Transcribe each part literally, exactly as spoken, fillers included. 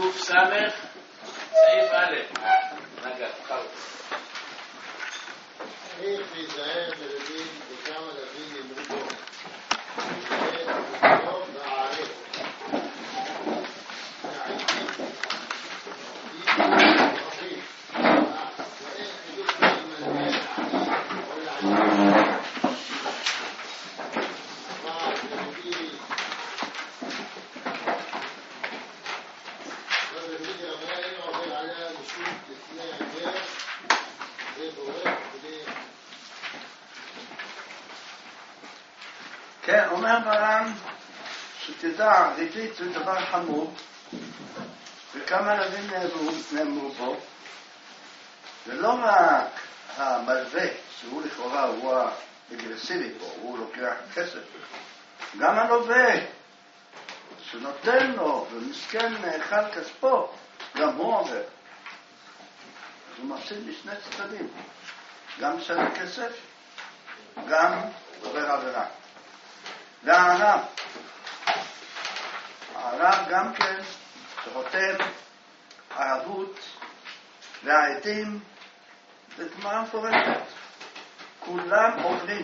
קוף סמך, סעיף א'. רגע, חלק. צריך להיזהר בלבין וכמה לבין ימרו בו. להיזהר בו והערב. והעידים. עידים רבים. ואין חילוק בין מלבין העידים או לעידים. אבל בלבין ובלבין רבים עובר עליה משום לפני הגר. זה בורק בלי כן, אומר מרן שתדע, ריבית זה דבר חמור וכמה לבים נאמרו בו, ולא רק המלווה שהוא לכאורה הוא האגרסיבי בו, הוא לוקח כסף, גם הלווה שנותן לו ומסכן נאכל כספו, גם הוא עובר, אז הוא מפסיד בשני צדדים, גם משלם כסף, גם עובר עבירה. והערב, הערב גם כן שחותם ערבות והעדים בתמורה מפורשת, כולם עוברים.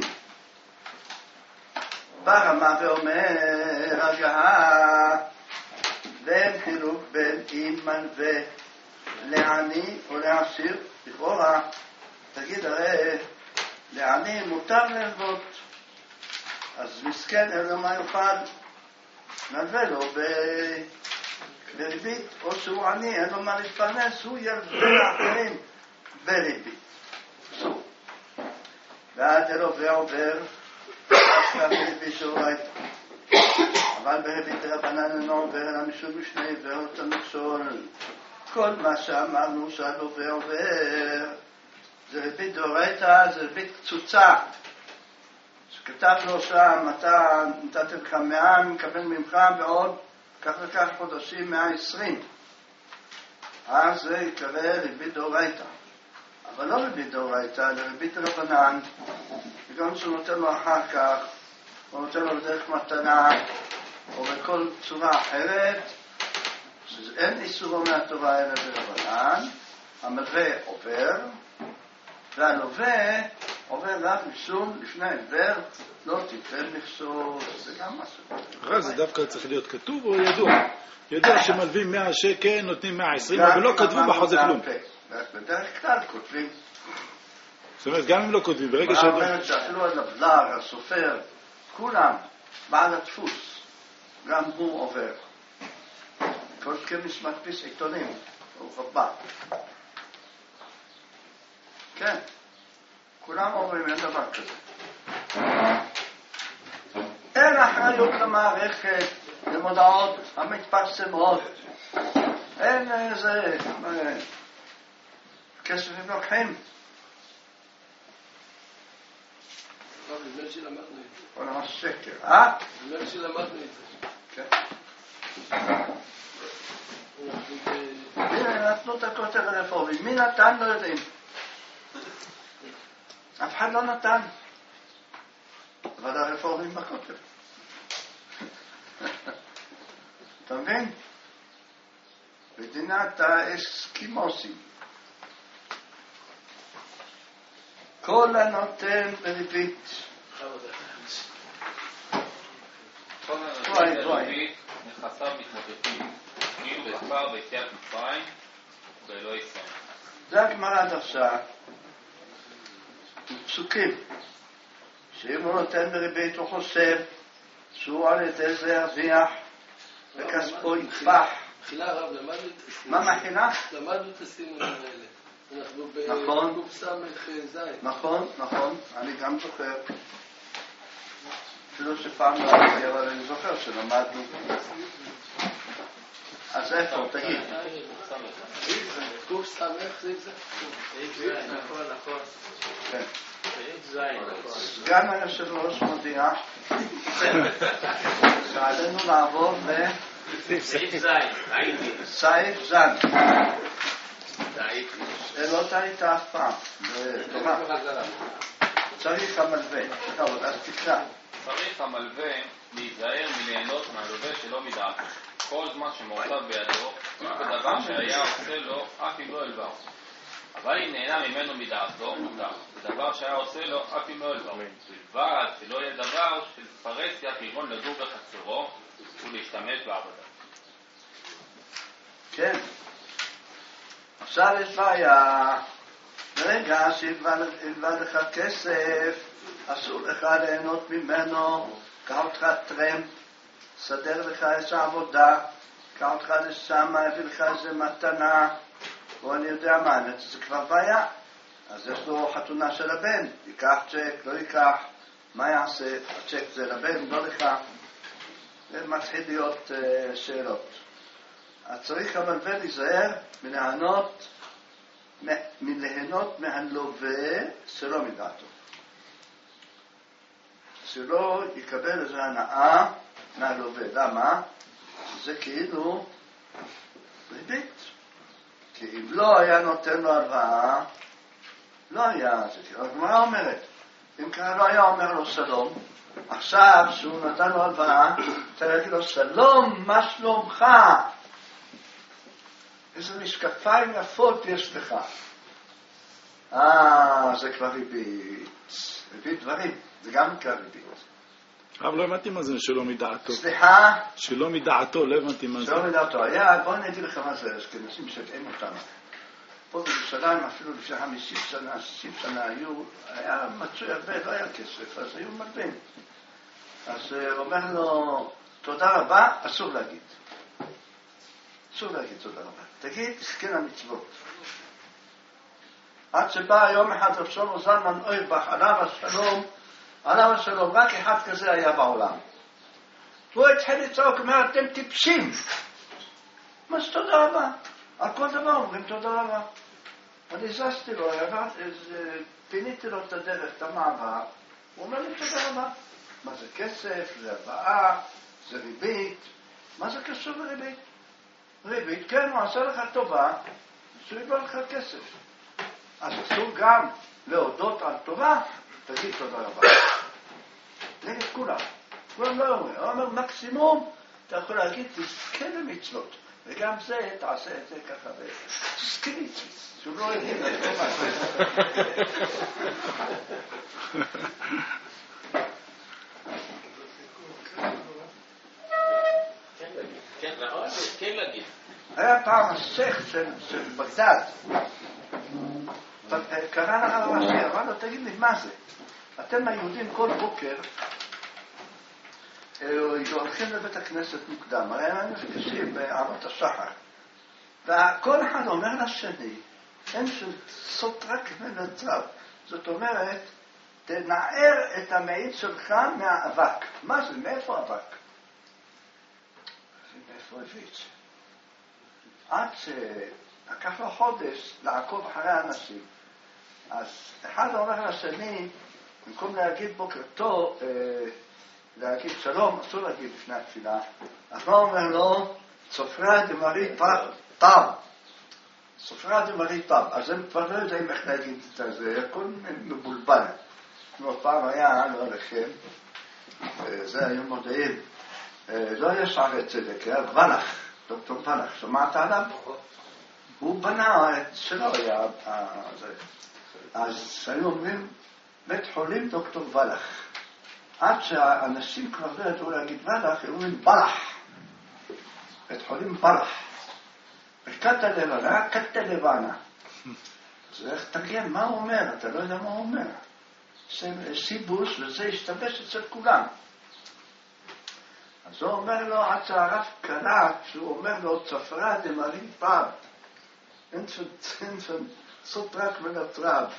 ברמה ואומר הגהה, ואין חילוק בין אם מלווה לעני או לעשיר. לכאורה, תגיד הרי לעני מותר ללוות, אז מסכן אין לו מה יוכל, נלווה לו בריבית, או שהוא עני, אין לו מה להתפרנס, הוא ילווה לאחרים בריבית. אסור. ועד הלווה עובר, בריבית שאורייתא. אבל בריבית רבנן אינו עובר, אלא משום משנה עיוור אותו מכשול. כל מה שאמרנו שהלווה עובר, זה ריבית דאורייתא, זה ריבית קצוצה. שכתב לו שם, אתה נתתי לך מאה, מקבל ממך בעוד כך וכך חודשים מאה ועשרים. אז זה יקרא ריבית דאורייתא. אבל לא ריבית דאורייתא, אלא ריבית רבנן, וגם שהוא נותן לו אחר כך, או נותן לו בדרך מתנה, או בכל צורה אחרת, אין איסורו מהתורה אלא ברבנן, המלווה עובר, והלווה עובר רק משום לפני עיוור, לא תיתן מכשול, זה גם משהו. אחרי זה דווקא צריך להיות כתוב או ידוע? ידוע שמלווים מאה שקל, נותנים מאה ועשרים, אבל לא כתבו בחוזה כלום. בדרך כלל כותבים. זאת אומרת, גם אם לא כותבים, ברגע ש... מה אומרת שאפילו הלבלר, הסופר, כולם, בעל הדפוס, גם הוא עובר. כל כמש מדפיס עיתונים, הוא רבה. כן, כולם אומרים, אין דבר כזה. אין אחריות למערכת, למודעות המתפרסמות. אין איזה... כסף הם לוקחים. נדמה שלמדנו את זה. או ממש שקר, אה? נדמה שלמדנו את זה. כן. הנה, נתנו את הכותב הרפורמי. מי נתן? לא יודעים. אף אחד לא נתן. אבל הרפורמים בכותב. אתה מבין? מדינת האסקימוסים. כל הנותן בריבית. כל הנותן בריבית נכסיו מתמוטטים, כאילו בכפר ביציאת מצרים באלוהי ישראל. זה הגמרא דרשה. פסוקים. שאם הוא נותן בריבית הוא חושב שהוא על ידי זה ירוויח וכספו יתפח. מחילה רב, למדנו את הסימנים. מה מחילה? למדנו את הסימנים האלה. אנחנו נכון. בקוף סמך זין. נכון, נכון, אני גם זוכר. אפילו שפעם לא היה, אבל אני זוכר שלמדנו. אז איפה, תגיד. קוף סמך זה זה? נכון, נכון. כן. זין, נכון. סגן היושב ראש מודיע שעלינו לעבור סעיף זין, הייתי. לסעיף זן. טעיתי. לא טעית אף פעם. צריך המלווה. טוב, אז תקרא. צריך המלווה להיזהר מליהנות מהלווה שלא מדעתו. כל זמן שמעורב בידו, בדבר שהיה עושה לו, אף אם לא אלבר. אבל אם נהנה ממנו מדעתו, מותר. בדבר שהיה עושה לו, אף אם לא אלבר. בלבד שלא יהיה דבר של פרסיה כגון לדור בחצרו ולהשתמש בעבודה. כן. עכשיו יש בעיה. ברגע שהלבד לך כסף, אסור לך ליהנות ממנו, קח אותך טרמפ, סדר לך איזו עבודה, קח אותך לשם, הביא לך איזו מתנה, או אני יודע מה, זה כבר בעיה. אז יש לו חתונה של הבן, ייקח צ'ק, לא ייקח, מה יעשה? הצ'ק זה לבן, לא לך. זה מתחיל להיות uh, שאלות. אז צריך אבל ולהיזהר מליהנות, מליהנות מהלווה שלא מדעתו. שלא יקבל איזו הנאה מהלווה. למה? זה כאילו ריבית. כי אם לא היה נותן לו הלוואה, לא היה, זה כאילו הגמרא אומרת. אם ככה לא היה אומר לו שלום, עכשיו שהוא נתן לו הלוואה, אתה להגיד לו שלום, מה שלומך? איזה משקפיים יפות יש לך. אה, זה כבר ריבית. ריבית דברים, זה גם נקרא ריבית. אבל לא הבנתי מה זה שלא מדעתו. סליחה? שלא מדעתו, לא הבנתי מה זה. שלא מדעתו. היה, בואו נגיד לך מה זה, אשכנזים שתאים אותנו. פה בירושלים אפילו לפני חמישים שנה, שישים שנה היו, היה מצוי הרבה, לא היה כסף, אז היו מלווים. אז הוא אומר לו, תודה רבה, אסור להגיד. אסור להגיד תודה רבה. תגיד, זקן המצוות. עד שבא יום אחד רב שלמה זלמן אוירבך, עליו השלום, עליו השלום, רק אחד כזה היה בעולם. הוא התחיל לצעוק, אומר, אתם טיפשים. מה זה תודה רבה? על כל דבר אומרים תודה רבה. אני זזתי לו, פיניתי לו את הדרך, את המעבר, הוא אומר לי תודה רבה. מה זה כסף? זה הבאה? זה ריבית? מה זה קשור לריבית? ריבית, כן, הוא עשה לך טובה, שהוא יבוא לך כסף. אז אסור גם להודות על טובה, תגיד תודה רבה. נגד כולם. כולם לא אומרים. הוא אומר, מקסימום, אתה יכול להגיד, תזכה למצוות. וגם זה, תעשה את זה ככה, תזכה למצוות. שהוא לא יגיד לטובה. כן להגיד. היה פעם השייך של בגדד, קרא לרב הראשי, אמר לו, תגיד לי, מה זה? אתם היהודים כל בוקר הולכים לבית הכנסת מוקדם, הרי הם נפגשים בעלות השחר, וכל אחד אומר לשני, אין סותרה כמנצב, זאת אומרת, תנער את המעיד שלך מהאבק. מה זה? מאיפה אבק? מאיפה הביא את זה? עד שלקח לו חודש לעקוב אחרי האנשים. אז אחד אומר לשני, במקום להגיד בוקר טוב, להגיד שלום, אסור להגיד לפני התפילה. אז מה אומר לו? סופרה דמרי טב. סופרה דמרי טב. אז הם כבר לא יודעים איך להגיד את זה, הכל מבולבל. כמו פעם היה, לא עליכם, זה היו מודעים, לא היה שערי צדק, היה ולח, דוקטור ולח, שמעת עליו? הוא בנה את שלו, היה, אז היו אומרים, בית חולים דוקטור ולח. עד שהאנשים כבר לא ידעו להגיד ולח, היו אומרים בלח. בית חולים בלח. וקטה לבנה, קטה לבנה. אז איך תרגם, מה הוא אומר? אתה לא יודע מה הוא אומר. סיבוס, וזה השתבש אצל כולם. אז הוא אומר לו, עד שהרב קרא, שהוא אומר לו, צפרה דמרי פב. אין שם סות רק מנטרב.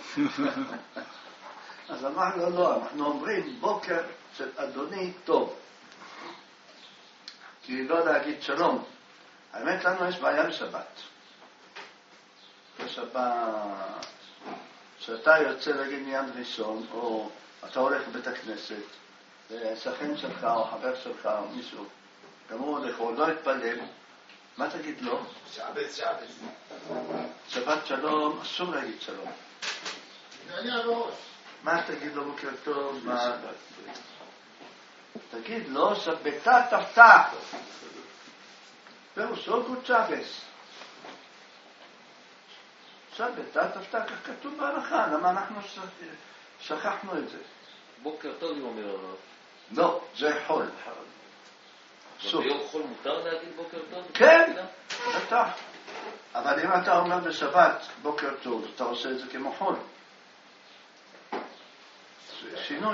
אז אמר לו, לא, אנחנו אומרים בוקר של אדוני טוב. כי לא להגיד שלום. האמת לנו יש בעיה בשבת. בשבת, שאתה יוצא להגיד מיד ראשון, או אתה הולך לבית הכנסת, ושכן שלך או חבר שלך או מישהו, גם הוא הולך או לא יתפלל, מה תגיד לו? שעבד, שעבד. שבת שלום, אסור להגיד שלום. אני הראש. מה תגיד לו בוקר טוב? מה? תגיד לו, שבתה תפתח. פירושו קוצ'אבס. עכשיו, בתת הפתע, כך כתוב בהלכה, למה אנחנו שכחנו את זה? בוקר טוב אם אומר לו. לא, זה חול. ביום חול מותר להגיד בוקר טוב? כן, בטח. אבל אם אתה אומר בשבת בוקר טוב, אתה עושה את זה כמו חול. זה שינוי.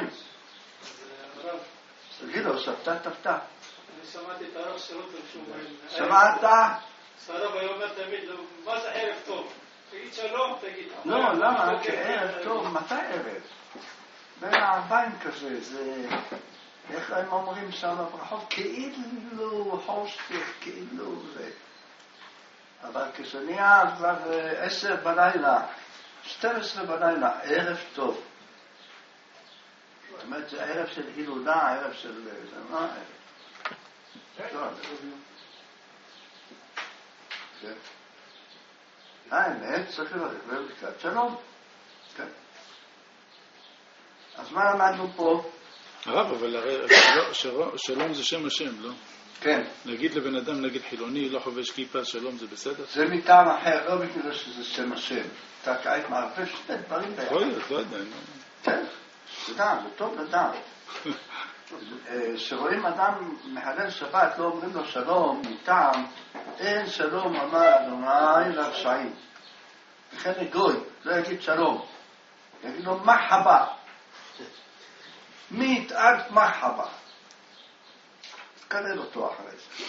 תגיד לו, שבתת תפתח. אני שמעתי את הרב שלו תרשום. שמעת? הרב היה אומר תמיד, מה זה ערב טוב? תגיד שלום, תגיד. לא, למה? כי ערב טוב, מתי ערב? בין הערביים כזה, זה... איך הם אומרים שם בברכות? כאילו חושך, כאילו זה. אבל כשנהיה כבר עשר בלילה, שתים עשרה בלילה, ערב טוב. זאת אומרת, זה ערב של הילולה, ערב של... זה מה ערב? כן. האמת, צריך לברך בברכת שלום. כן. אז מה למדנו פה? הרב, אבל הרי שלום זה שם השם, לא? כן. להגיד לבן אדם נגד חילוני, לא חובש כיפה, שלום זה בסדר? זה מטעם אחר, לא בגלל שזה שם השם. אתה כעת מערבב שני דברים ביחד. לא יודע, לא יודע. כן, תדע, זה טוב לדעת. שרואים אדם מחלל שבת, לא אומרים לו שלום, מטעם, אין שלום אמר אדוני לרשעים. וכן לגוי, לא יגיד שלום. יגיד לו מחבה. מי יתארת מחבה. תקלל אותו אחרי זה.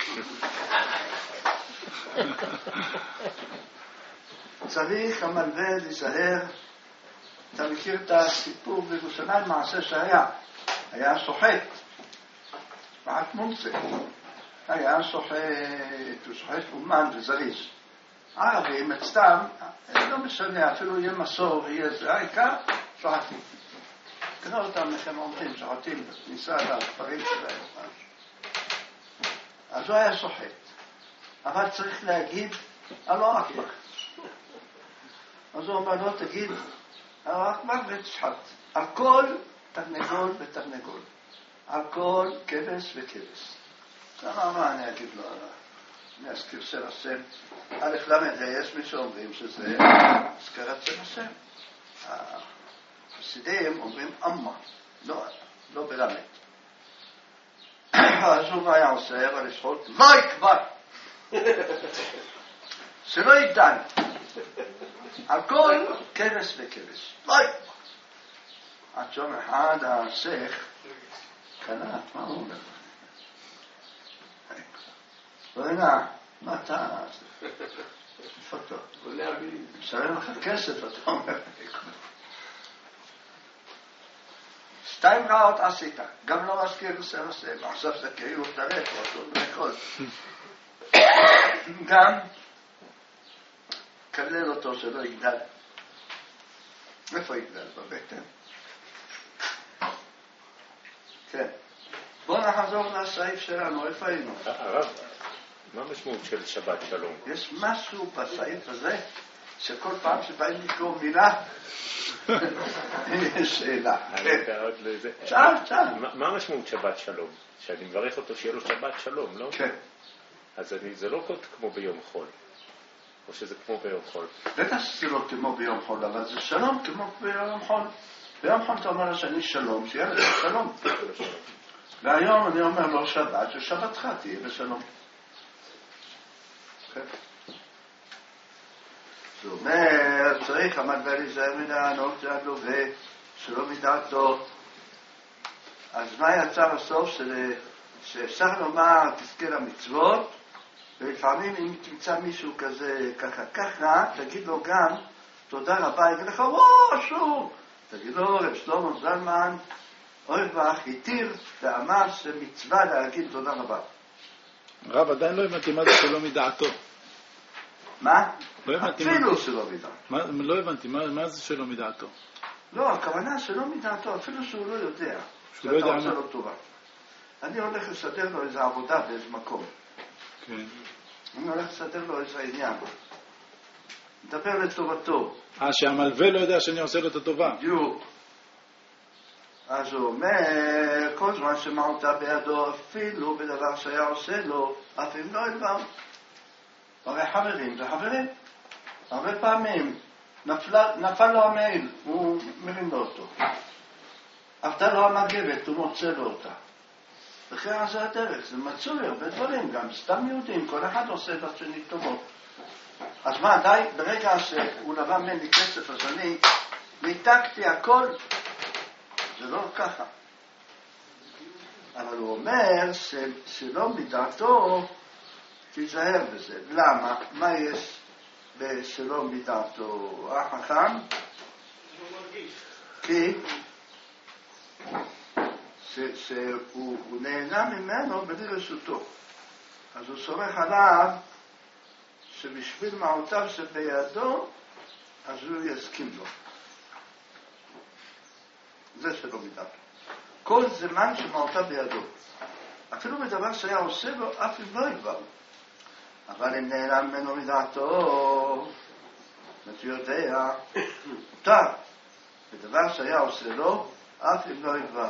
צריך המלווה להיזהר. אתה מכיר את הסיפור בירושלים, מעשה שהיה. היה סוחט. מעט מומצא. היה סוחט, הוא סוחט אומן וזריז. ערבים, אצלם, לא משנה, אפילו יהיה מסור, יהיה זה, העיקר, סוחטים. קנו אותם, איך הם אומרים, סוחטים בכניסה לכפרים שלהם. אז הוא היה סוחט. אבל צריך להגיד, אלוהו אכבר. אז הוא אומר לו, תגיד, אלוהו אכבר ותשחט. הכל תרנגול ותרנגול. הכל כבש וכבש. כמה מה אני אגיד לו, אני אזכיר שם השם. א' למד, יש מי שאומרים שזה הזכרת שם השם. החסידים אומרים אמה, לא, לא בלמד. אז הוא מה היה עושה, אבל לשחוט, לא יקבר! שלא ידען. הכל כבש וכבש. לא יקבר. עד שום אחד השייך קנה, מה הוא אומר? לא יודע, מה אתה... איפה אתה? משלם לך כסף, אתה אומר. שתיים רעות עשית, גם לא מזכיר לשם השם, עכשיו זה כאילו תרק, או אותו בכל. גם כלל אותו שלא יגדל. איפה יגדל? בבטן. כן. בואו נחזור לסעיף שלנו, איפה היינו? הרב, מה המשמעות של שבת שלום? יש משהו בסעיף הזה, שכל פעם שבאים לקרוא מילה, יש שאלה. שאל, שאל. מה המשמעות שבת שלום? שאני מברך אותו שיהיה לו שבת שלום, לא? כן. אז זה לא כמו ביום חול, או שזה כמו ביום חול? בטח שזה לא כמו ביום חול, אבל זה שלום כמו ביום חול. ביום חול אתה אומר לשני שלום, שיהיה לך שלום. והיום אני אומר לו שבת, ששבתך תהיה בשלום. זאת אומרת, צריך המלווה להיזהר מן הענות שהלווה, שלא מדעתו. אז מה יצא בסוף? שאפשר לומר תזכה למצוות, ולפעמים אם תמצא מישהו כזה ככה ככה, תגיד לו גם תודה רבה, יגיד לך וואו שוב, תגיד לו רב שלמה זלמן אוהב ואח התיר ואמר שמצווה להגיד תודה רבה. רב, עדיין לא הבנתי מה זה שלא מדעתו. מה? לא הבנתי אפילו מה... שלא מדעתו. מה, לא הבנתי, מה, מה זה שלא מדעתו? לא, הכוונה שלא מדעתו, אפילו שהוא לא יודע. שהוא לא יודע שאתה מה. עושה לו טובה. אני הולך לסדר לו איזו עבודה באיזה מקום. כן. אני הולך לסדר לו איזה עניין. מדבר לטובתו. אה, שהמלווה לא יודע שאני עושה לו את הטובה. בדיוק. אז הוא אומר, כל זמן שמעותה בידו אפילו בדבר שהיה עושה לו, אף אם לא אלבם. הרי חברים זה חברים. הרבה פעמים נפלה, נפל לו המעיל, הוא מרים לו אותו. עבדה לו המגבת, הוא מוצא לו אותה. וכן זה הדרך, זה מצוי הרבה דברים, גם סתם יהודים, כל אחד עושה את השני טובות. אז מה, די, ברגע שהוא לבא ממני כסף, אז אני ניתקתי הכל, זה לא ככה. אבל הוא אומר ש, שלא מדעתו, תיזהר בזה. למה? מה יש בשלא מדעתו? החכם? כי ש, שהוא נהנה ממנו בלי רשותו. אז הוא סומך עליו שבשביל מעותיו שבידו, אז הוא יסכים לו. זה שלא מדעתו. כל זמן שמעותיו בידו. אפילו בדבר שהיה עושה לו, אף אם לא יגבר. אבל אם נעלם ממנו מדעתו, אתה יודע, מותר. בדבר שהיה עושה לו, אף אם לא יגבר.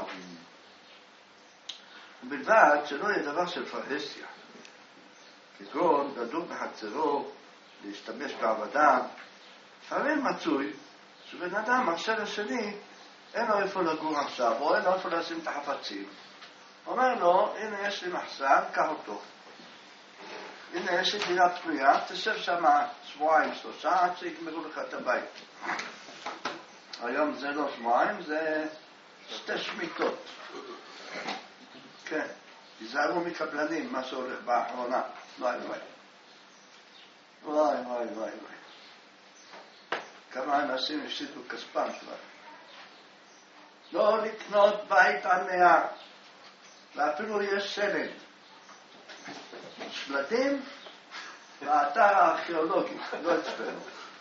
ובלבד שלא יהיה דבר של פרהסיה. כגון לדור בחצרו, להשתמש בעבדיו, לפעמים מצוי שבן אדם מרשה לשני, אין לו איפה לגור עכשיו, או אין לו איפה לשים את החפצים. אומר לו, הנה יש לי מחסן, קח אותו. הנה יש לי דירה פנויה, תשב שם שבועיים, שלושה, עד שיגמרו לך את הבית. היום זה לא שבועיים, זה שתי שמיטות. כן, תיזהרו מקבלנים, מה שהולך באחרונה. וואי וואי. וואי וואי וואי וואי. כמה אנשים הפסידו כספם כבר. לא לקנות בית על מאה, ואפילו יש שלד. שלדים באתר הארכיאולוגי, לא אצלנו.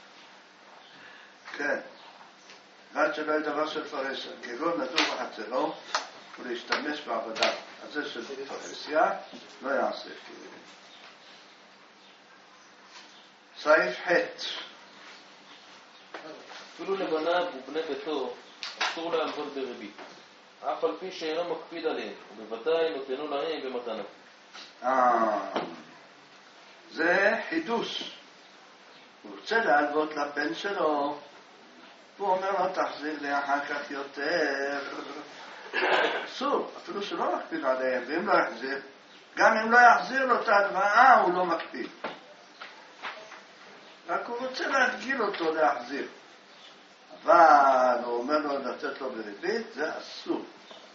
כן. רק שלא יהיה דבר של פרהסיה, כגון לדור בחצרו ולהשתמש בעבודה. אז זה של פרהסיה לא יעשה. סעיף ח' אפילו לבניו ובני ביתו אסור להלוות בריבית, אף על פי שאינו מקפיד עליהם, ובוודאי נותנו להם במתנה. אה, זה חידוש. הוא רוצה להלוות לבן שלו, הוא אומר לו תחזיר לי אחר כך יותר. אסור, אפילו שלא מקפיד עליהם, ואם לא יחזיר, גם אם לא יחזיר לו את ההלוואה הוא לא מקפיד. רק הוא רוצה להדגיל אותו להחזיר. אבל הוא אומר לו לתת לו בריבית, זה אסור.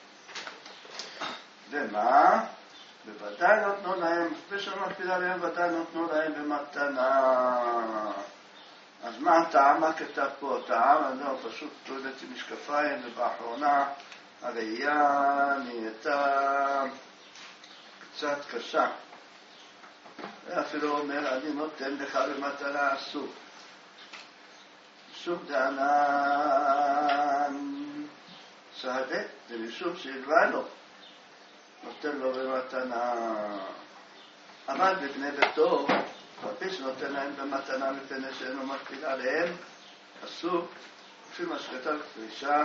ומה? בוודאי נותנו להם, ושלא מקפיד עליהם, בוודאי נותנו להם במתנה. אז מה הטעם? מה כתב פה? הטעם? אני לא, פשוט תולדתי משקפיים, ובאחרונה הראייה נהייתה קצת קשה. ואפילו אומר, אני נותן לך במתנה אסור. שום דענן סהדת, זה משום שהלווה לו, נותן לו במתנה. אבל בבני ביתו, רבי שנותן להם במתנה מפני שאינו מקפיד עליהם, אסור, לפי מה שכתב פרישה,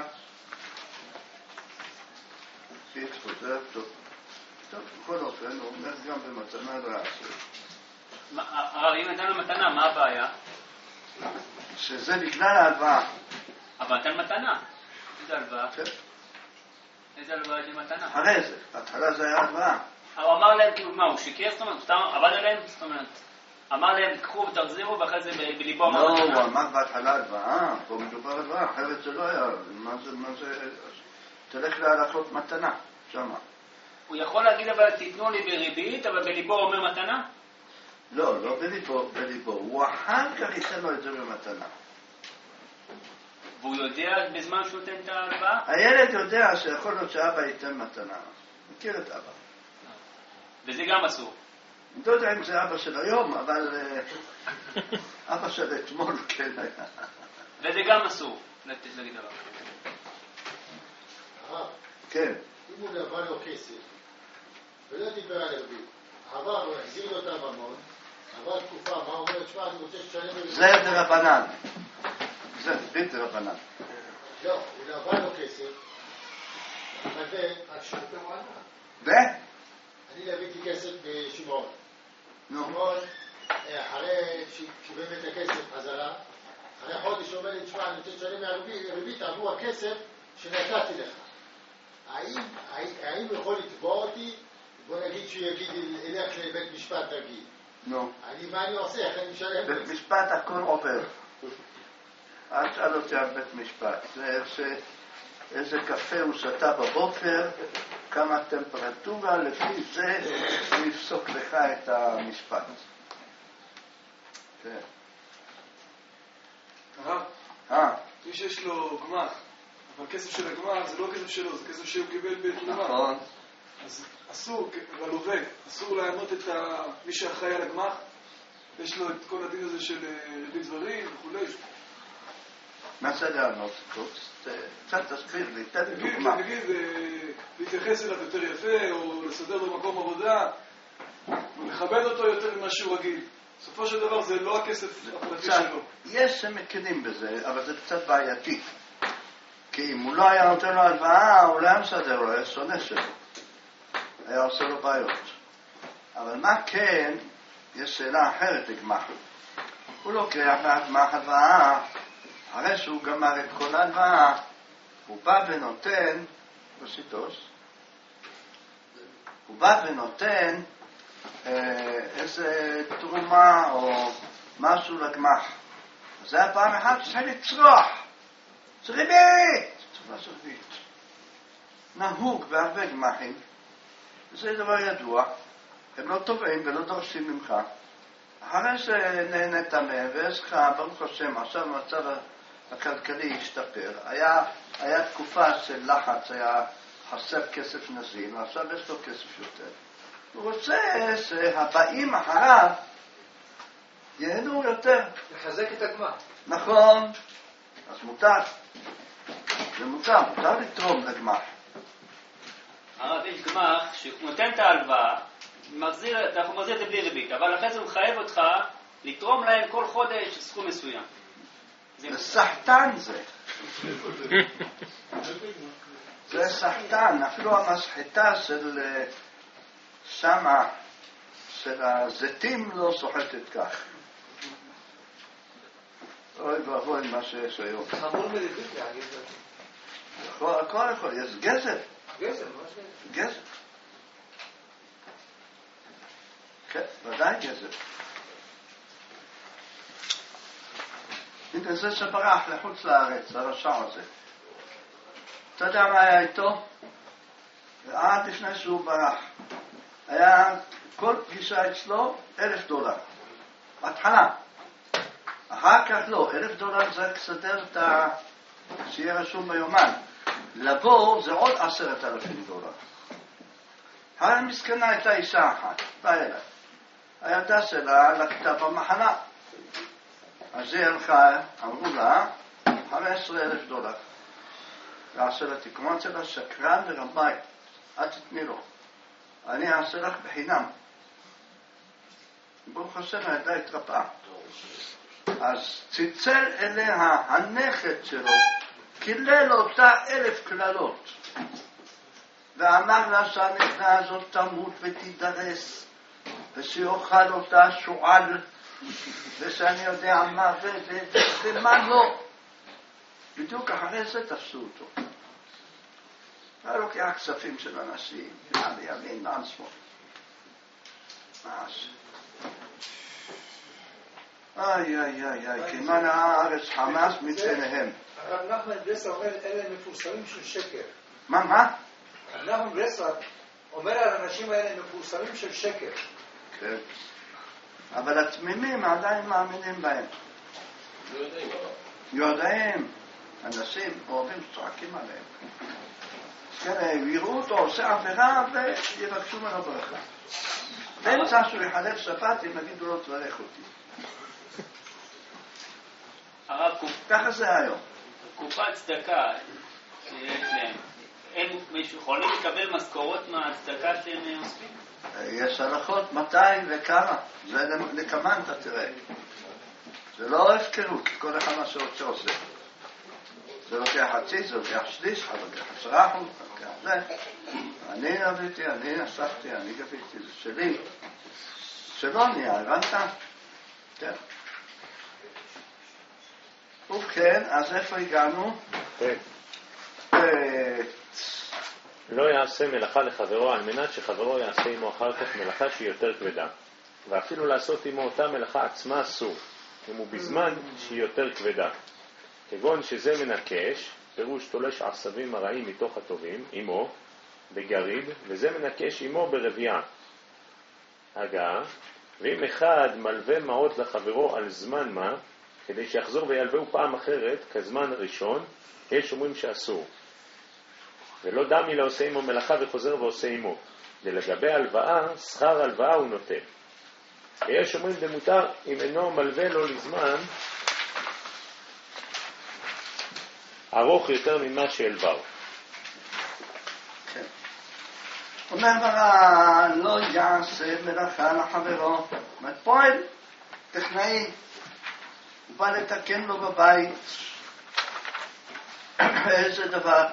לפי חוזר טוב. טוב, בכל אופן, הוא אומר גם במתנה לא אסור. הרב, אם נתן לו מתנה, מה הבעיה? שזה בגלל ההלוואה. אבל נתן מתנה. איזה הלוואה? כן. איזה הלוואה יש לי מתנה? אחרי זה, בהתחלה זה היה הלוואה. הוא אמר להם, כאילו, מה, הוא שיקר? זאת אומרת, סתם עבד עליהם? זאת אומרת, אמר להם, תקחו ותחזירו, ואחרי זה בליבו אמר לא, מתנה. הוא אמר בהתחלה הלוואה, פה מדובר הלוואה, אחרת זה לא היה. מה זה, מה זה, תלך להלכות מתנה, שמה. הוא יכול להגיד, אבל תיתנו לי בריבית, אבל בליבו אומר מתנה? לא, לא בליבו, בליבו. הוא אחר כך ייתן לו את זה במתנה. והוא יודע בזמן שהוא נותן את ההלוואה? הילד יודע שיכול להיות שאבא ייתן מתנה. מכיר את אבא. וזה גם אסור. אני לא יודע אם זה אבא של היום, אבל אבא של אתמול כן היה. וזה גם אסור, להגיד עליו. הרב, כן. אם הוא לבא לו כסף, ולא דיבר על הריבית, עבר, הוא החזיר לו את הממון, עבר תקופה, מה הוא אומר? תשמע, אני רוצה שתשלם לי... זה דרבנן. זה ריבית דרבנן. לא, הוא לבא לו כסף, מלווה על שירותי מענה. ו? אני לוויתי כסף בשמעון. נו. שמעון אחרי שקיבל את הכסף חזרה, אחרי חודש אומר לי, תשמע, אני רוצה לשלם מהריבית עבור הכסף שנתתי לך. האם, האם הוא יכול לתבוע אותי? בוא נגיד שהוא יגיד, אלך לבית משפט רגיל. נו. אני, מה אני עושה? איך אני משלם? בית משפט הכל עובר. אל תשאל אותי על בית משפט. זה איזה קפה הוא שתה בבוקר, כמה טמפרטורה, לפי זה הוא יפסוק לך את המשפט. כן. הרב, אה. מי שיש לו גמ"ח, אבל כסף של הגמ"ח זה לא כסף שלו, זה כסף שהוא קיבל בתרומה. נכון. אז אסור, ללווה, אסור לענות את מי שאחראי על הגמ"ח, יש לו את כל הדין הזה של ריבית דברים וכולי. מה זה לענות? קצת תסביר לי, תן לי דוגמה. נגיד, להתייחס אליו יותר יפה, או לסדר לו מקום עבודה, לכבד אותו יותר ממה שהוא רגיל. בסופו של דבר זה לא הכסף הפרטי שלו. יש שמכירים בזה, אבל זה קצת בעייתי. כי אם הוא לא היה נותן לו הלוואה, הוא לא היה מסדר לו, היה שונא שלו. היה עושה לו בעיות. אבל מה כן, יש שאלה אחרת לגמ"ח. הוא לוקח מהגמ"ח הלוואה, אחרי שהוא גמר את כל ההלוואה, הוא בא ונותן, בשיטוס, הוא בא ונותן איזה תרומה או משהו לגמ"ח. אז זה היה פעם אחת שצריך לצרוח. זה ריבית! צריך לעשות ריבית. נהוג בהרבה גמ"חים. זה דבר ידוע. הם לא טובים ולא דורשים ממך. אחרי שנהנית מהם, ויש לך, ברוך השם, עכשיו המצב הכלכלי השתפר. היה, היה תקופה של לחץ, היה חסר כסף נזיל, ועכשיו יש לו כסף יותר. הוא רוצה שהבאים אחריו ייהנו יותר. לחזק את הגמ"ח. נכון. אז מותר. זה מותר, מותר לתרום לגמ"ח. הרב, יש גמ"ח שהוא נותן את ההלוואה, אנחנו מחזיר את זה בלי ריבית, אבל אחרי זה הוא מחייב אותך לתרום להם כל חודש סכום מסוים. זה סחטן זה. זה סחטן, אפילו המשחטה של שמה, של הזיתים לא סוחטת כך. אוי ואבוי מה שיש היום. חמור מריבית להגיד את זה. הכל יכול, יש גזר. גזר, מה זה? גזר. כן, ודאי גזר. הנה זה שברח לחוץ לארץ, הרשע הזה. אתה יודע מה היה איתו? עד לפני שהוא ברח. היה כל פגישה אצלו אלף דולר. בהתחלה. אחר כך לא, אלף דולר זה כסדר את ה... שיהיה רשום ביומן. לבוא זה עוד עשרת אלפים דולר. המסכנה הייתה אישה אחת, באה אליי. הילדה שלה לקטה במחנה. אז היא הלכה, אמרו לה, חמישה עשר אלף דולר. ועשה לה תקומת שלה שקרן ורמאי. אל תתני לו. אני אעשה לך בחינם. ברוך השם, הילדה התרפאה. אז ציצל אליה הנכד שלו, קילל אותה אלף כללות. ואמר לה שהנכדה הזאת תמות ותידרס, ושיאכל אותה שועל, ושאני יודע מה ו... ומה לא. בדיוק אחרי זה תפסו אותו. היה לוקח כספים של אנשים, על ימין, על שמאל. ממש. איי, איי, איי, איי, כמען הארץ חמאס מפניהם. הרב נחמן ברסלב אומר, אלה מפורסמים של שקר. מה, מה? הרב נחמן ברסלב אומר על האנשים האלה מפורסמים של שקר. כן. אבל התמימים עדיין מאמינים בהם. לא יודעים, הרב. יודעים. אנשים אוהבים צועקים עליהם. כן, יראו אותו עושה עבירה ויבקשו ממנו ברכה. באמצע שהוא יחלף שפט, הם יגידו לו תברך אותי. הרב, ככה זה היום. קופת צדקה שיש להם, הם יכולים לקבל משכורות מהצדקה שהם עושים? יש הלכות מתי וכמה. זה לכמה אתה תראה. זה לא הפקרות, כל אחד מה שרוצה עושה. זה לוקח חצי, זה לוקח שליש, זה לוקח עשרה אחוז, זה לוקח זה. אני גביתי, אני נסחתי, אני גביתי, זה שלי. שלא נהיה, הבנת? כן. ובכן, אז איפה הגענו? כן. לא יעשה מלאכה לחברו על מנת שחברו יעשה עמו אחר כך מלאכה שהיא יותר כבדה. ואפילו לעשות עמו אותה מלאכה עצמה אסור, אם הוא בזמן שהיא יותר כבדה. כגון שזה מנקש, פירוש תולש עשבים הרעים מתוך הטובים, עמו, בגריד, וזה מנקש עמו ברביעה. הגעה, ואם אחד מלווה מעות לחברו על זמן מה, כדי שיחזור וילווהו פעם אחרת, כזמן ראשון, יש אומרים שאסור. ולא דמי לעושה עמו מלאכה וחוזר ועושה עמו. ולגבי הלוואה, שכר הלוואה הוא נותן. ויש אומרים דמותר אם אינו מלווה לו לזמן ארוך יותר ממה שהלווהו. כן. אומר ברא, לא יעשה מלאכה לחברו. פועל, טכנאי, הוא בא לתקן לו בבית איזה דבר.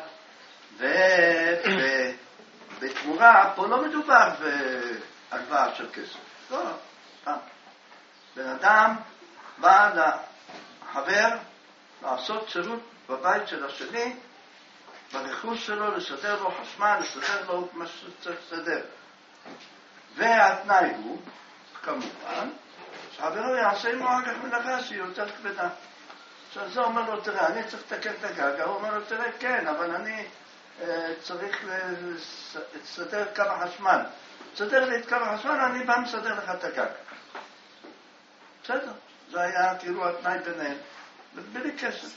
ובתמורה, פה לא מדובר בהלוואה של כסף. לא, לא. בן אדם בא לחבר לעשות שירות בבית של השני, ברכוש שלו, לסדר לו חשמל, לסדר לו מה שצריך לסדר. והתנאי הוא, כמובן, שחברו יעשה עמו אחר כך מלאכה שהיא יותר כבדה. עכשיו זה אומר לו, תראה, אני צריך לתקן את הגג. הוא אומר לו, תראה, כן, אבל אני אה, צריך לסדר כמה חשמל. תסדר לי את כמה חשמל, אני בא מסדר לך את הגג. בסדר, זה היה כאילו התנאי ביניהם, בלי כסף.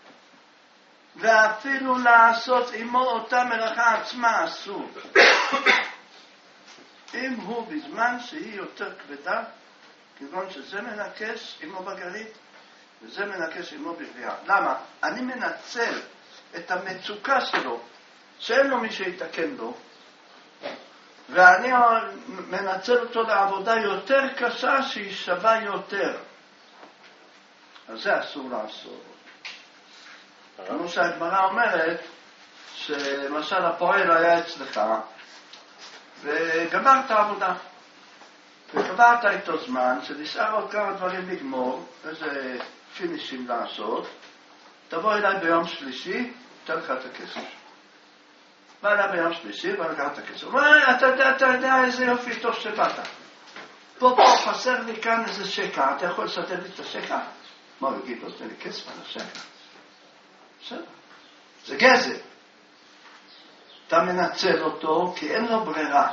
ואפילו לעשות עמו אותה מלאכה עצמה אסור. אם הוא בזמן שהיא יותר כבדה, כגון שזה מנקש עמו בגרית, וזה מנקש עמו ברביעה. למה? אני מנצל את המצוקה שלו, שאין לו מי שיתקן לו, ואני מנצל אותו לעבודה יותר קשה שהיא שווה יותר. אז זה אסור לעשות. כמו שהגמרא אומרת, שלמשל הפועל היה אצלך, וגמרת עבודה. וקבעת איתו זמן, שנשאר עוד כמה דברים לגמור, איזה פינישים לעשות, תבוא אליי ביום שלישי, תן לך את הכסף. בא אליי ביום שלישי, בא לקחת את הכסף. אומר, אתה יודע, אתה יודע איזה יופי טוב שבאת. פה פה חסר לי כאן איזה שקע, אתה יכול לסדר לי את השקע? מה הוא יגיד, לא תן לי כסף על השקע. בסדר. זה גזל. אתה מנצל אותו כי אין לו ברירה.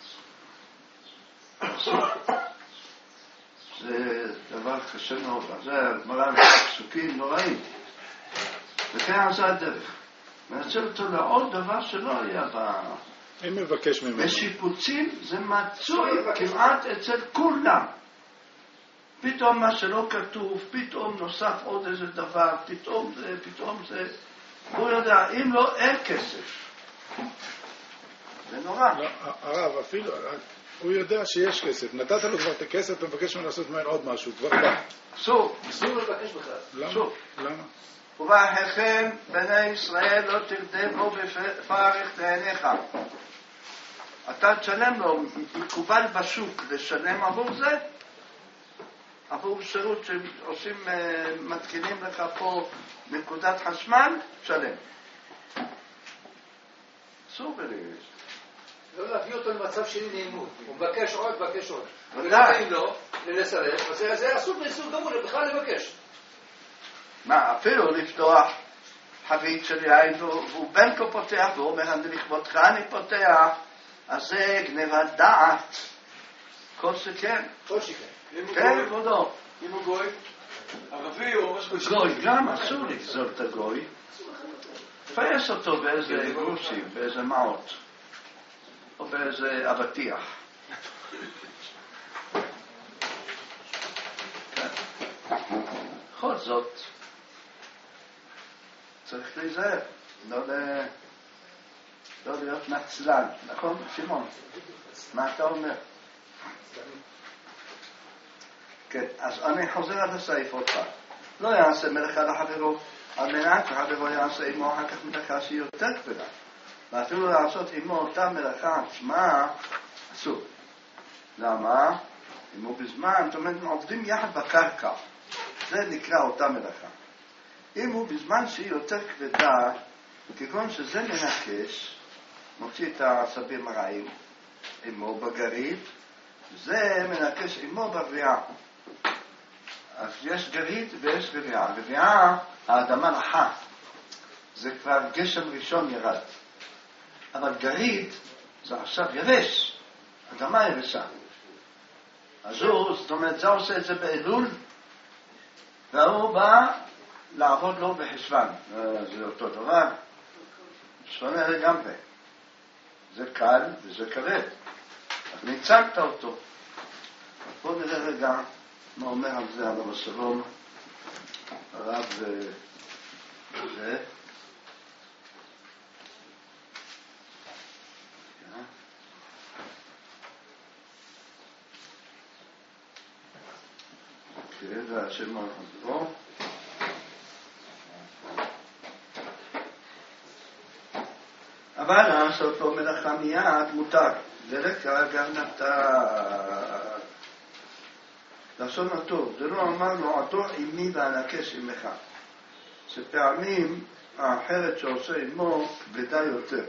זה דבר קשה מאוד. זה הגמרא פסוקים נוראים. וכן זה הדרך. מנצל אותו לעוד דבר שלא היה ב... מי מבקש ממנו? בשיפוצים זה מצוי כמעט אצל כולם. פתאום מה שלא כתוב, פתאום נוסף עוד איזה דבר, פתאום זה, פתאום זה. הוא יודע, אם לא, אין כסף. זה נורא. לא, הרב, אפילו, הוא יודע שיש כסף. נתת לו כבר את הכסף ומבקש ממנו לעשות מהן עוד משהו. כבר בא. אסור. אסור לבקש בכלל. למה? למה? ובאחיכם בני ישראל לא תרדה בו בפרך לעיניך. אתה תשלם לו, מקובל בשוק לשלם עבור זה, עבור שירות שעושים, מתקינים לך פה נקודת חשמל, שלם. אסור בלי. לא להביא אותו למצב של נעימות. הוא מבקש עוד, מבקש עוד. ודאי. אם לא, לנסרף, אז זה אסור באיסור גמור, בכלל לבקש. מה, אפילו לפתוח חבית של יין, והוא בין כה פותח, והוא אומר, אני לכבודך אני פותח, אז זה גנבת דעת. כל שכן. כל שכן. כן, כבודו. אם הוא גוי, ערבי או משהו כזה. גוי, גם אסור לגזול את הגוי. פייס אותו באיזה גרוסים, באיזה מעות, או באיזה אבטיח. בכל זאת, צריך להיזהר, לא, ל... לא להיות נצלן, נכון, שמעון? מה אתה אומר? כן, אז אני חוזר עד הסעיף עוד פעם. לא יעשה מלאכה לחברו, על מנת שחברו יעשה עמו אחר כך מלאכה שהיא יותר כבדה. ואפילו לעשות עמו אותה מלאכה עצמה, אסור. למה? אם הוא בזמן, זאת אומרת, הם עובדים יחד בקרקע. זה נקרא אותה מלאכה. אם הוא בזמן שהיא יותר כבדה, כגון שזה מנקש, מוציא את העשבים הרעים, עמו בגרית, זה מנקש עמו ברביעה. אז יש גרית ויש רביעה. רביעה, האדמה נחה. זה כבר גשם ראשון ירד. אבל גרית, זה עכשיו ירש. אדמה ירשה. אז הוא, זאת אומרת, זה עושה את זה באלול, והוא בא לעבוד לו בחשוון. זה אותו דבר. שונה לגמרי. זה קל וזה כבד. אז ניצגת אותו. בואו נראה רגע מה אומר על זה עליו השלום, הרב זה. זה השם הרחבו. אבל לעשות לו מלאכה מיד מותר. ולכך גם נתה לשון הטוב. זה לא אמר לו עדו עמי ואנקש עמך. שפעמים האחרת שעושה עמו כבדה יותר.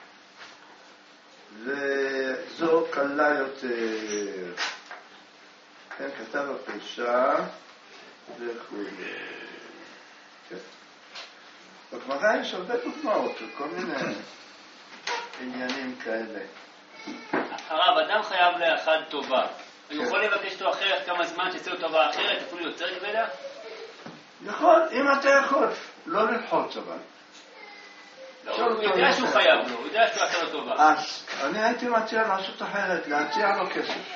וזו קלה יותר. כן, כתב הפרשה וכו'. כן. בגמרא יש הרבה דוגמאות, כל מיני עניינים כאלה. הרב, אדם חייב לאחד טובה. הוא יכול לבקש אותו אחרת כמה זמן שיצא לו טובה אחרת, אפילו יותר כבדה? נכון, אם אתה יכול, לא ללחוץ אבל. הוא יודע שהוא חייב לו, הוא יודע שהוא עשה לו טובה. אז אני הייתי מציע לעשות אחרת, להציע לו כסף.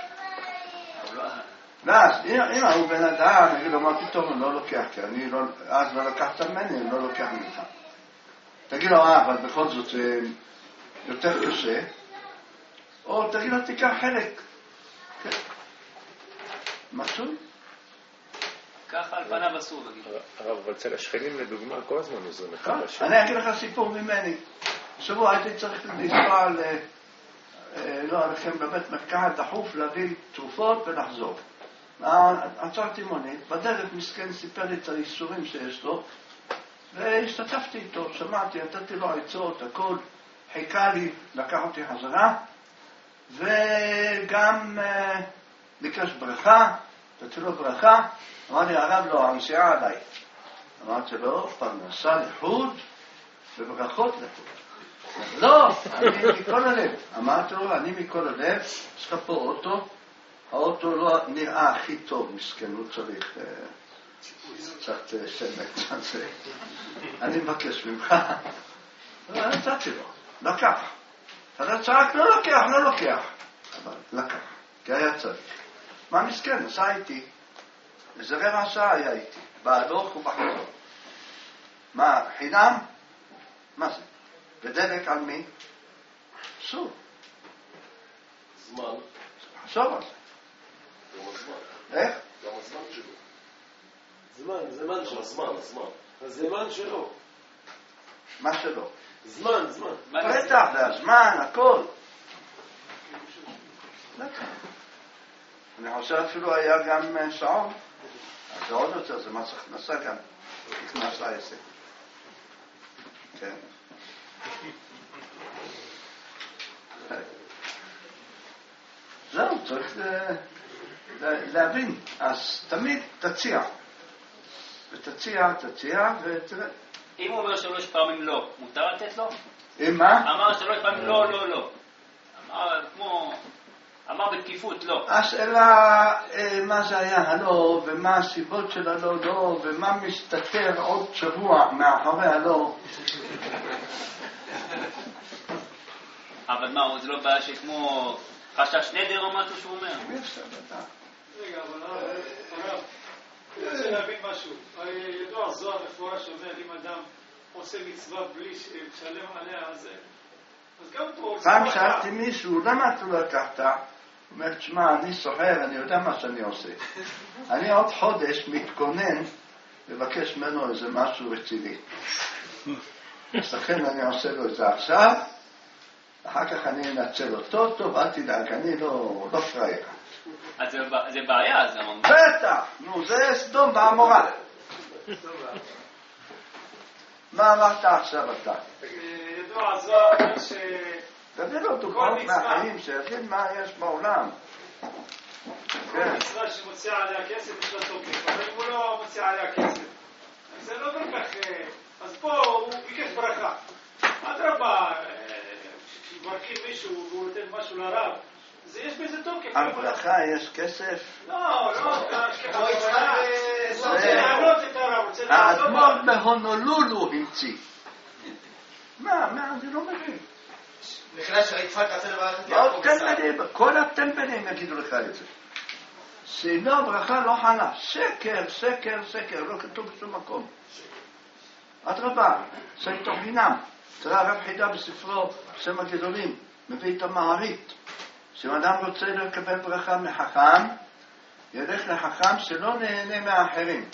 ואז, אם הוא בן אדם, נגיד לו מה פתאום הוא לא לוקח, כי אני לא, אז לא לקחת ממני, אני לא לוקח ממך. תגיד לו, אה, אבל בכל זאת זה יותר קשה, או תגיד לו, תיקח חלק. כן. מצוי? ככה על פניו אסור להגיד. הרב, אבל אצל השכנים לדוגמה, כל הזמן עוזרים אחד לשני. אני אגיד לך סיפור ממני. שבוע הייתי צריך לנסוע ל... לא, עליכם בבית מרקחת דחוף להביא תרופות ולחזור. עצרתי מונית, בדרך מסכן סיפר לי את האיסורים שיש לו, והשתתפתי איתו, שמעתי, נתתי לו עצות, הכל, חיכה לי, לקח אותי חזרה, וגם uh, ביקש ברכה, נתתי לו ברכה, אמר לי, הרב לא, הנסיעה עליי. אמרתי לו, פרנסה לחוד וברכות לחוד. לא, אני מכל הלב. אמרתי לו, אני מכל הלב, יש לך פה אוטו, האוטו לא נראה הכי טוב, מסכן, הוא צריך קצת שמץ על זה. אני מבקש ממך. נתתי לו, לקח. אתה צעק, לא לוקח, לא לוקח. אבל לקח, כי היה צריך. מה מסכן, עשה איתי. איזה רבע שעה היה איתי, בהלוך ובחזור. מה, חינם? מה זה? ודלק על מי? אסור. זמן. חשוב על זה. גם הזמן. איך? גם הזמן שלו. זמן, זמן שלו. הזמן, הזמן. הזמן שלו. מה שלא? זמן, זמן. בטח, זה הזמן, הכל. אני חושב אפילו היה גם שעון. אז זה עוד יותר, זה מס הכנסה גם. נכנס לעסק. כן. זהו, צריך להבין. אז תמיד תציע. ותציע, תציע, ותראה. אם הוא אומר שלוש פעמים לא, מותר לתת לו? אם מה? אמר שלוש פעמים לא, לא, לא. אמר כמו... אמר בתקיפות לא. השאלה מה זה היה הלא, ומה הסיבות של הלא לא, ומה מסתתר עוד שבוע מאחורי הלא. אבל מה, זה לא בעיה שכמו חשש נדר או משהו שהוא אומר? יש לבטא. רגע, אבל הרב, אני רוצה להבין משהו. ידוע זו הרפואה שאומר, אם אדם עושה מצווה בלי לשלם עליה, אז גם פה... פעם שאלתי מישהו, למה אתה לא לקחת? הוא אומר, תשמע, אני סוחר, אני יודע מה שאני עושה. אני עוד חודש מתכונן לבקש ממנו איזה משהו רציני. אז לכן אני עושה לו את זה עכשיו, אחר כך אני אנצל אותו, טוב, אל תדאג, אני לא, לא פראייר. אז זה ב- זה בעיה, אז גם... בטח, נו, זה סדום ועמורה. מה אמרת עכשיו אתה? ידוע הזוהר אומר ש... תביא לו דוגמאות מהחיים, שיבין מה יש בעולם. כל מצווה שמוציאה עליה כסף יש לה תוקף, אבל אם הוא לא מוציא עליה כסף, אז זה לא כל כך... אז פה הוא ביקש ברכה. אדרבה, כשמברכים מישהו והוא נותן משהו לרב, אז יש בזה תוקף. על ברכה יש כסף? לא, לא, ככה ברכה. רוצה לענות את הרב, רוצה לענות את האדמו"ר בהונולולו המציא. מה, מה, אני לא מבין. נכנס שהיצחק רצה לברך את עוד יעקב ישראל. טמבלים, כל הטמבלים יגידו לך את זה. שאינו ברכה לא חלה. שקר, שקר, שקר, לא כתוב בשום מקום. אדרבה, זה איתו חינם. תראה, הרב חידה בספרו, שם הגדולים, מביא את המערית. שאם אדם רוצה לקבל ברכה מחכם, ילך לחכם שלא נהנה מהאחרים.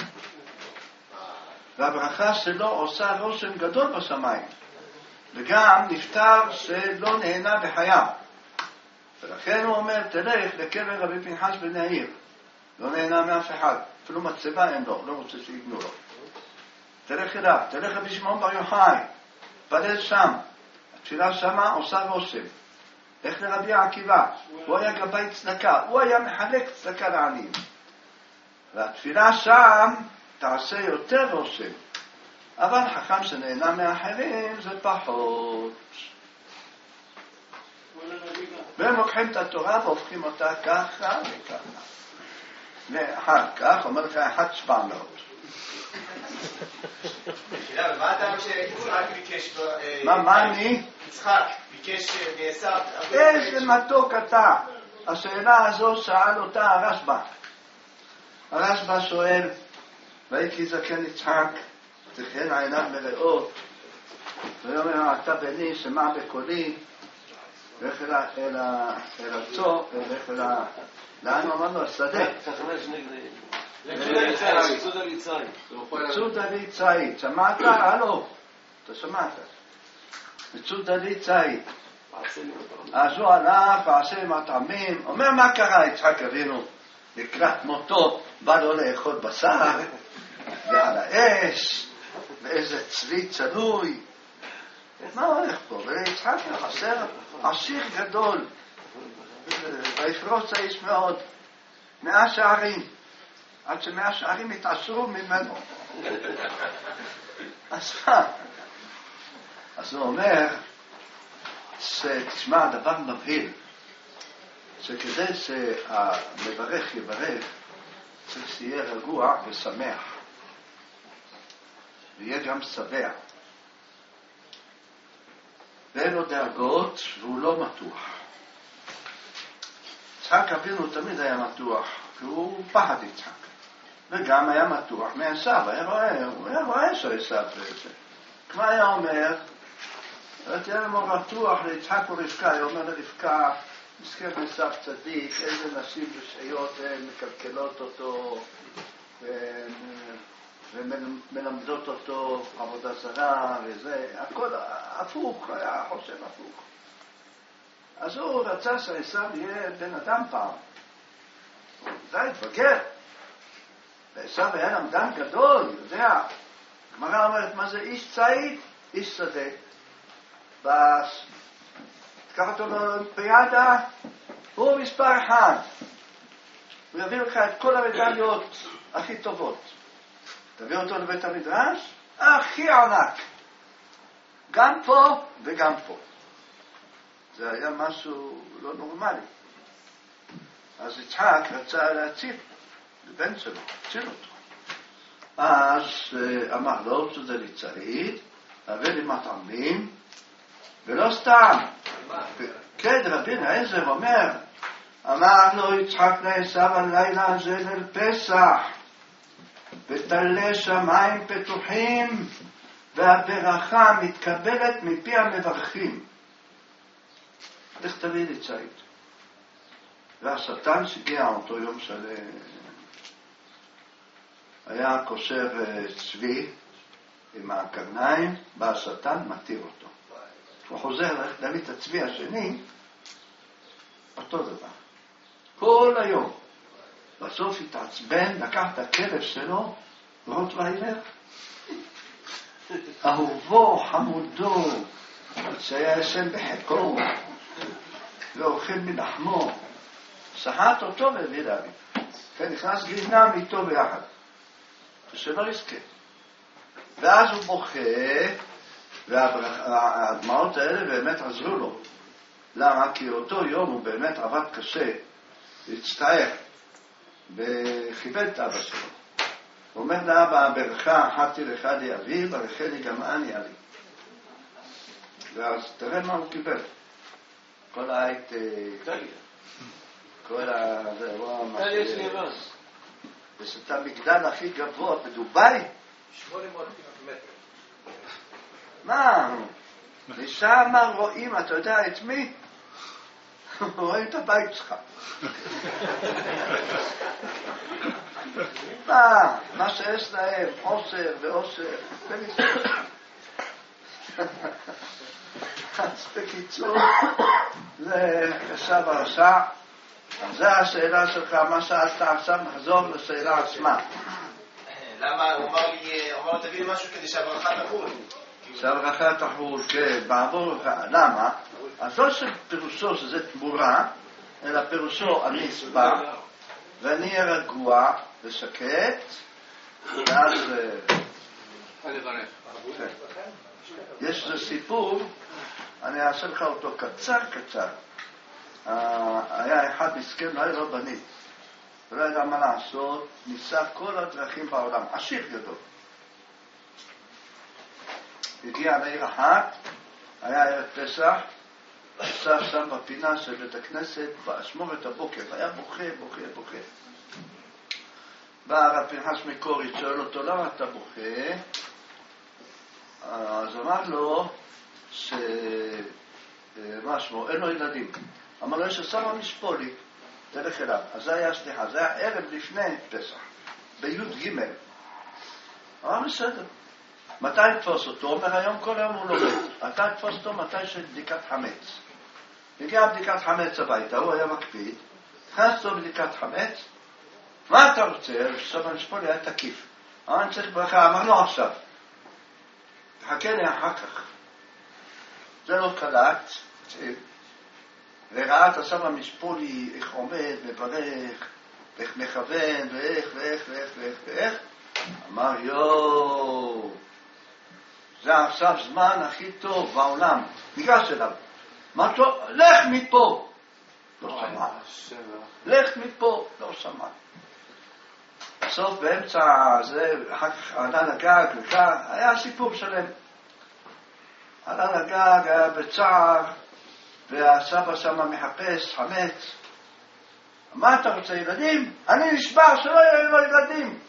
והברכה שלו עושה רושם גדול בשמיים. וגם נפטר שלא נהנה בחייו. ולכן הוא אומר, תלך לקבר רבי פנחס בן יאיר. לא נהנה מאף אחד. אפילו מצבה אין לו, לא רוצה שיבנו לו. תלך אליו, תלך רבי שמעון בר יוחאי. פלל שם. התפילה שמה עושה רושם. לך לרבי עקיבא. הוא היה גבאי צדקה. הוא היה מחלק צדקה לעניים. והתפילה שם תעשה יותר רושם. אבל חכם שנהנה מאחרים זה פחות. והם לוקחים את התורה והופכים אותה ככה וככה. ואחר כך אומר לך אחד שבע מאות. מה הטעם שיצחק ביקש... מה, מה אני? יצחק ביקש מעשיו... איזה מתוק אתה. השאלה הזו שאל אותה הרשב"א. הרשב"א שואל, ויהי כי זקן יצחק, תכן עיניו מראות, ויאמר אתה בני שמע בקולי, לך אל הצור, לך אל ה... לאן אמרנו? השדה. מצודה לי צאית. שמעת? הלו. אתה שמעת. מצודה לי צאית. אז הוא הלך ועשה עם הטעמים. אומר מה קרה יצחק אבינו לקראת מותו, בא לו לאכול בשר ועל האש ואיזה צבי צלוי. מה הולך פה? ויצחק חסר עשיר גדול ויפרוץ האיש מאוד מאה שערים עד שמאה שערים התעשרו ממנו. אז מה? אז הוא אומר שתשמע דבר מבהיל שכדי שהמברך יברך צריך שיהיה רגוע ושמח ויהיה גם שבע ואין לו דאגות והוא לא מתוח. יצחק אבינו תמיד היה מתוח כי הוא פחד יצחק וגם היה מתוח מעשיו, היה רואה, הוא היה רואה שעשיו וזה. כמו היה אומר, תהיה לו מתוח ליצחק ורבקה, היה אומר לרבקה, מסכן עשיו צדיק, איזה נשים ושעיות הן מקלקלות אותו ומלמדות אותו עבודה זרה וזה, הכל הפוך, היה חושב הפוך. אז הוא רצה שעשיו יהיה בן אדם פעם. זה התבגר. ועשיו היה למדן גדול, יודע. גמרא אומרת, מה זה איש צעיר? איש שדה. בס... תקח אותו לאולימפיאדה, הוא מספר אחד. הוא יביא לך את כל המדליות הכי טובות. תביא אותו לבית המדרש, הכי ענק. גם פה וגם פה. זה היה משהו לא נורמלי. אז יצחק רצה להציל לבן שלו, להציל אותו. אז אמר לו, שזה ליצרית, הביא לי מטעמים, ולא סתם. כן, רבי אליעזר אומר, אמר לו יצחק לעשיו הלילה הזה ליל פסח, ותלה שמיים פתוחים, והברכה מתקבלת מפי המברכים. איך תביא לי ציד? והשטן שגיע אותו יום שלם. היה קושר צבי עם הקרניים, בא השטן, מתיר אותו. הוא חוזר להביא את הצבי השני, אותו דבר. כל היום. בסוף התעצבן, לקח את הכלב שלו, רוטוויילר, אהובו, חמודו, שהיה ישן בחיקו, ואוכל מלחמו, סחט אותו והביא לאבי. ונכנס גיהנם איתו ביחד, שלא יזכה. ואז הוא בוכה, והדמעות האלה באמת עזרו לו. למה? כי אותו יום הוא באמת עבד קשה, הצטער, וכיבד את אבא שלו. הוא אומר לאבא, ברכה אחתי לך לי אבי, ברכה לי גם אני אבי. ואז תראה מה הוא קיבל. כל העית, כל ה... יש את המגדל הכי גבוה בדוביי. שמונה מאות מטר. מה? ושם רואים, אתה יודע את מי? רואים את הבית שלך. מה? מה שיש להם, עושר ועושר. אז בקיצור, זה ישב הרשע. אז זה השאלה שלך, מה שאלת עכשיו, נחזור לשאלה עצמה. למה? הוא אמר לי, הוא אמר לו תביא לי משהו כדי שהברכה תחול. שהברכה תחול, כן, בעבור, למה? אז לא שפירושו שזה תמורה, אלא פירושו אני אסבע, ואני אהיה רגוע ושקט, ואז... יש איזה סיפור, אני אעשה לך אותו קצר קצר. היה אחד מסכן, לא היה לו בנית, ולא ידע מה לעשות, ניסה כל הדרכים בעולם, עשיר גדול. הגיע לעיר אחת, היה ערב פסח, עשה שם בפינה של בית הכנסת, באשמורת הבוקר, היה בוכה, בוכה, בוכה. בא הרב פנחס מקורי, שואל אותו, למה אתה בוכה? אז אמר לו, ש... מה שמו, אין לו ילדים. אמר לו, יש הסבא משפולי, תלך אליו. אז זה היה, סליחה, זה היה ערב לפני פסח, בי' ג'. אמר, בסדר. מתי תפוס אותו? אומר, היום כל היום הוא לא מת. מתי תפוס אותו? מתי של בדיקת חמץ. הגיע בדיקת חמץ הביתה, הוא היה מקפיד. נכנס לו בדיקת חמץ. מה אתה רוצה? הסבא משפולי היה תקיף. אמר, אני צריך ברכה. אמר, לא עכשיו. תחכה לי אחר כך. זה לא קלט. וראה את הסבא משפולי, איך עומד, מברך, איך מכוון, ואיך, ואיך, ואיך, ואיך, ואיך. אמר, יואו, זה עכשיו זמן הכי טוב בעולם. ניגש אליו. מה טוב? לך מפה. לא שמע. לך מפה. לא שמע. בסוף באמצע זה, אחר כך עלה לגג, וכך, היה סיפור שלם. עלה לגג, היה בצער, והסבא שמה מחפש חמץ. מה אתה רוצה, ילדים? אני נשבע שלא יהיו לו ילדים.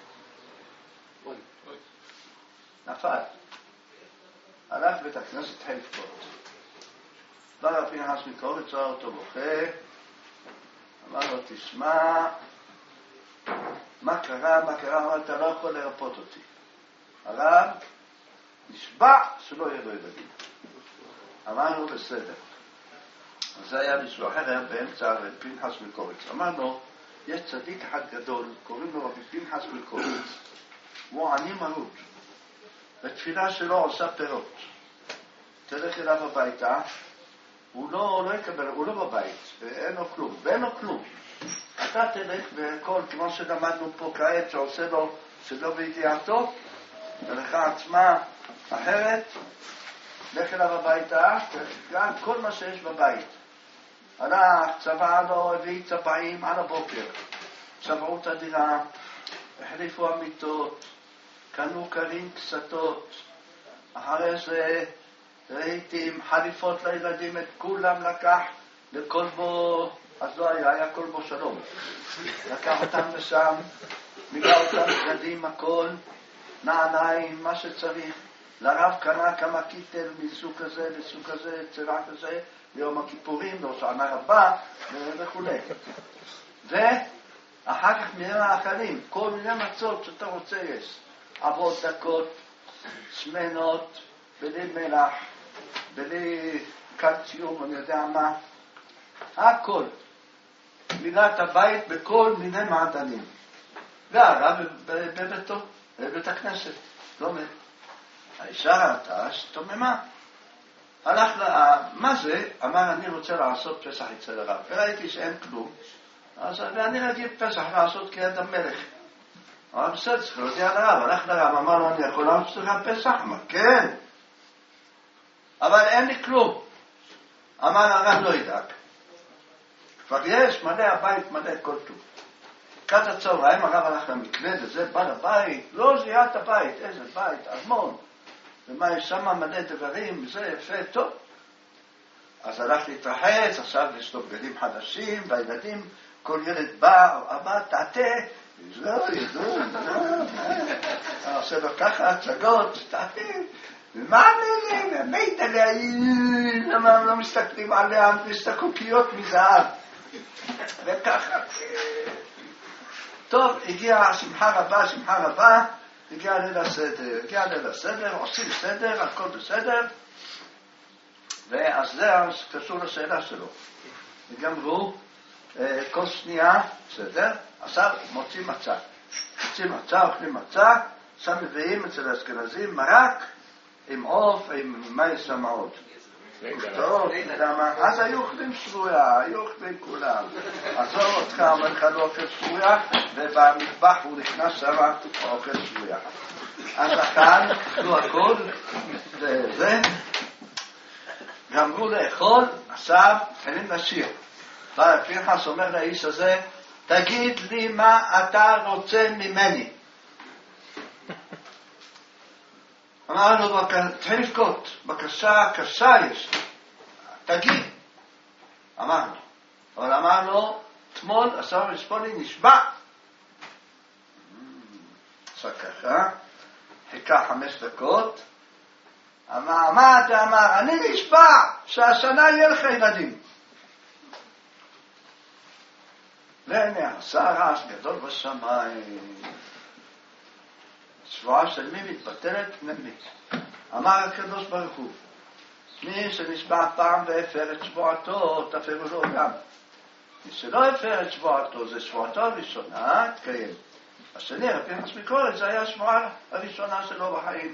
נפל. הלך בית הכנסת חלפות. בא רב פנחס מקורי, צוער אותו בוכה. אמר לו, תשמע, מה קרה, מה קרה? אמר, אתה לא יכול לרפות אותי. הרב נשבע שלא יהיו לו ילדים. אמר לו, בסדר. אז זה היה מישהו אחר, היה באמצע רב פנחס מקוריץ. אמר לו, יש צדיק אחד גדול, קוראים לו רבי פנחס מקוריץ. הוא עני מרות. התפילה שלו עושה פירות. תלך אליו הביתה, הוא לא, לא יקבל, הוא לא בבית, ואין לו כלום, ואין לו כלום. אתה תלך וכל, כמו שלמדנו פה כעת, שעושה לו, שלא בידיעתו, ולך עצמה אחרת, לך אליו הביתה, גם כל מה שיש בבית. הלך, צבע לו, הביא צבעים על הבוקר, צבעו את הדירה, החליפו המיטות, קנו קרים קסתות, אחרי זה ראיתים חליפות לילדים, את כולם לקח לכלבו, אז לא היה, היה כלבו שלום. לקח אותם לשם, מילא אותם בגדים, הכל, נעליים, מה שצריך. לרב קנה כמה קיטל מסוג כזה, מסוג כזה, צבע כזה, ביום הכיפורים, לא שנה רבה, וכו'. ואחר כך מיני האחרים, כל מיני מצות שאתה רוצה יש. אבות דקות, שמנות, בלי מלח, בלי קלציום, אני יודע מה. הכל. מילא את הבית בכל מיני מעדנים. והרב בביתו, בבית הכנסת, לא מת. האישה ראתה שתוממה. הלך לה, מה זה? אמר, אני רוצה לעשות פסח אצל הרב. וראיתי שאין כלום, אז אני רגיל פסח לעשות כיד המלך. אמר, בסדר, צריך להודיע לרב. הלך לרב, אמר לו, אני יכול לעשות לך פסח? אמר, כן. אבל אין לי כלום. אמר, הרב לא ידאג. כבר יש מלא הבית, מלא כל טוב. לקראת הצהריים הרב הלך למקווה, וזה בא לבית, לא זיהה את הבית, איזה בית, ארמון. ומה יש שם מלא דברים, זה יפה, טוב. אז הלך להתרחץ, עכשיו יש לו בגדים חדשים, והילדים, כל ילד בא, אמר, תעתה, זהו, ידעו, עושה לו ככה, הצגות, תעתה, ומה עליהם, המית עליה, למה לא מסתכלים עליה, יש את הקוקיות מזהב. וככה. טוב, הגיע שמחה רבה, שמחה רבה, הגיע ליל הסדר, הגיע ליל הסדר, עושים סדר, הכל בסדר, ואז זה קשור לשאלה שלו. וגמרו, כל שנייה, בסדר, עכשיו מוצאים מצה. מוצאים מצה, אוכלים מצה, עכשיו מביאים אצל האשכנזים מרק עם עוף, עם מי סמאות. טוב, אז היו אוכלים שבויה, היו אוכלים כולם. עזור אותך, אומר לך לא אוכל שבויה, ובמטבח הוא נכנס שם, אוכל שבויה. אז אכל, אכלו הכל, וזה, גמרו לאכול, עכשיו מתחילים לשיר. פנחס אומר לאיש הזה, תגיד לי מה אתה רוצה ממני. אמר לו, תתחיל לבכות, בקשה קשה יש, תגיד. אמר לו, אבל אמר לו, תמול עשה מספולי נשבע. עשה ככה, חיכה חמש דקות, אמר, מה אתה אמר? אני נשבע שהשנה יהיה לך ילדים. והנה, עשה רעש גדול בשמיים. שבועה של מי מתבטלת פני מי. אמר הקדוש ברוך הוא, מי שנשבע פעם והפר את שבועתו, תפרו לו גם. מי שלא הפר את שבועתו, זה שבועתו הראשונה, תקיים. השני, רבי פנחס מקורת, זה היה השבועה הראשונה שלו בחיים.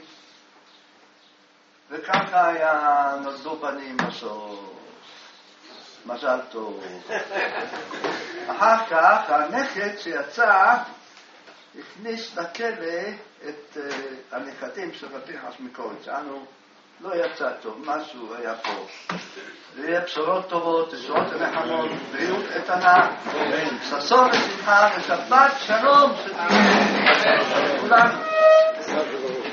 וככה היה, נולדו בנים בסוף. מזל טוב. אחר כך, הנכד שיצא, הכניס לכלא את uh, הנכדים של רבי פנחס מקורת. אנו לא יצא טוב, משהו היה פה. ויהיה בשורות טובות, בשורות ונחמות, בריאות איתנה, ששון ושמחה ושבת שלום. כולם.